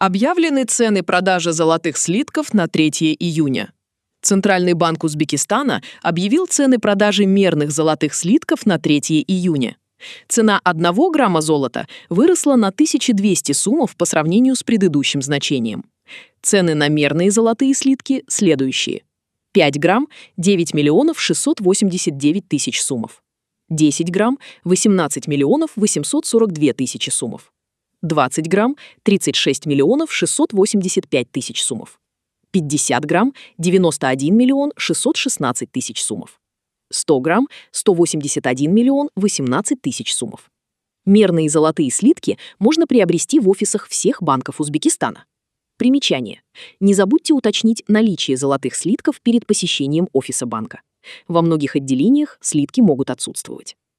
Объявлены цены продажи золотых слитков на 3 июня. Центральный банк Узбекистана объявил цены продажи мерных золотых слитков на 3 июня. Цена 1 грамма золота выросла на 1200 сумов по сравнению с предыдущим значением. Цены на мерные золотые слитки следующие. 5 грамм – 9 миллионов 689 тысяч сумов. 10 грамм – 18 миллионов 842 тысячи сумов. 20 грамм – 36 миллионов 685 тысяч сумов. 50 грамм – 91 миллион 616 тысяч сумов. 100 грамм – 181 миллион 18 тысяч сумов. Мерные золотые слитки можно приобрести в офисах всех банков Узбекистана. Примечание. Не забудьте уточнить наличие золотых слитков перед посещением офиса банка. Во многих отделениях слитки могут отсутствовать.